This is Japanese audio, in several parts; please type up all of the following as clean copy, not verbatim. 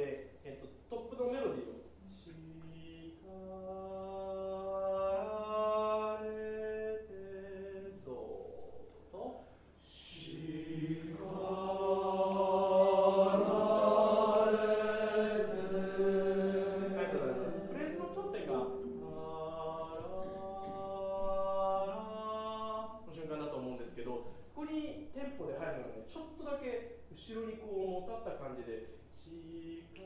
で、トップのメロディーを後ろにこうもたった感じで力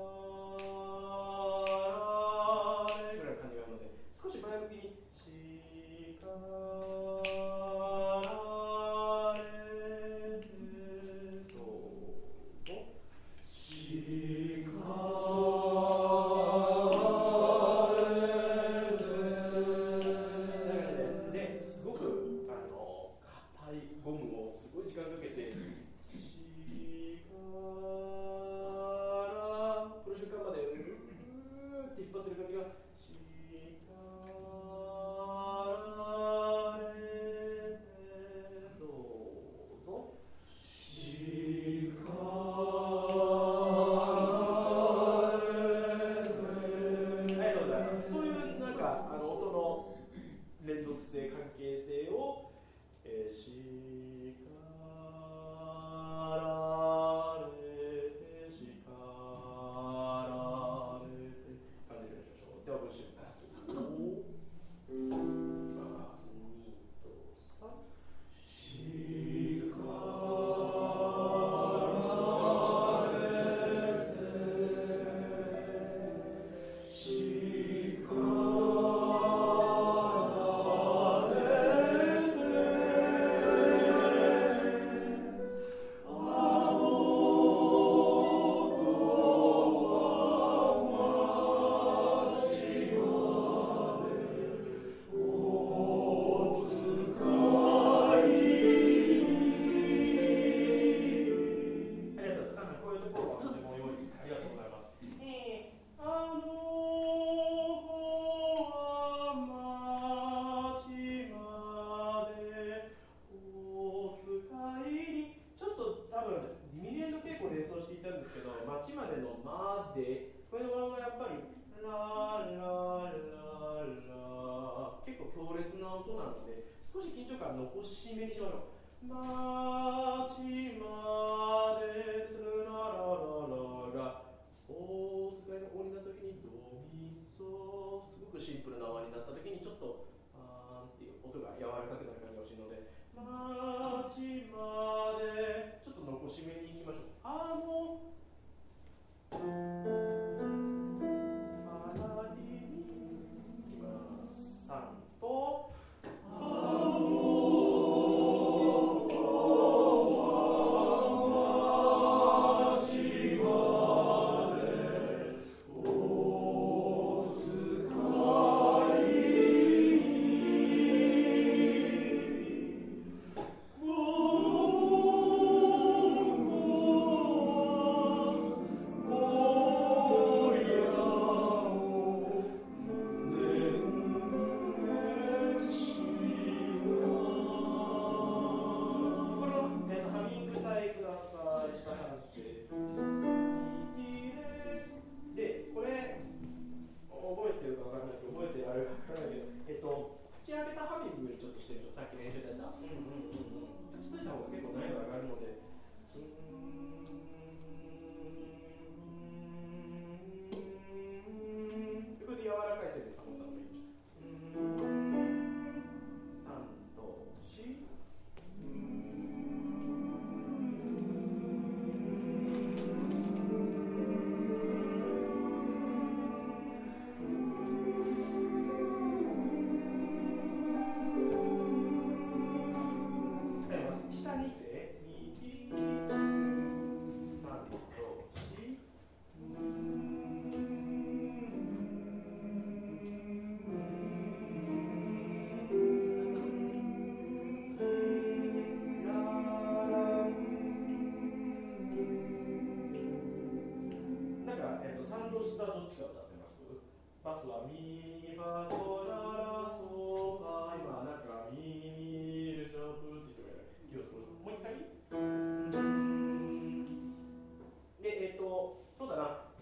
ぐらいの感じがあるので、少し前向きに力ですごく硬いゴムをすごい時間かけてこの瞬間までって引っ張ってる感じがどうぞそういうなんか音の連続性関係性を街までのまで、これのワンはやっぱりラーラーラーラー結構強烈な音なので、少し緊張感残しめにしましょう。街までつらららららお使いのオになった時にドミソ、すごくシンプルな和になった時にちょっとあーっていう音が柔らかくなる感じが欲しいので、街までちょっと残しめにいきましょう。パラディにいきます。3とバスはミファソララソファ、今なんかミミルジャンプって言って気をつけましょう。もう一回でそうだな、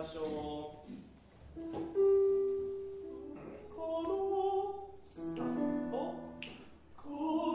しょう。このさんとこ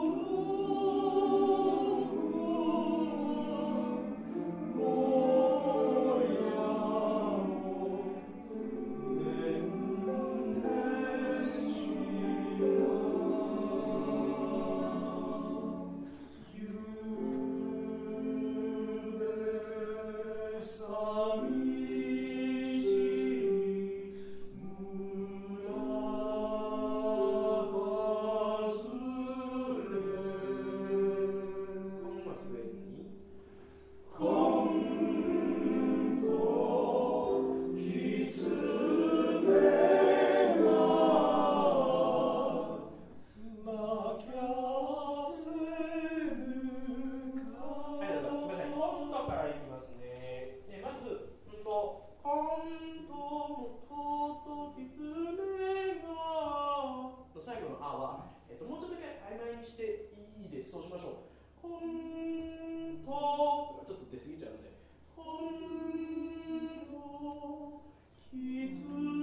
もうちょっとだけ曖昧にしていいです。そうしましょう。ほんとちょっと出過ぎちゃうので、ほんときつ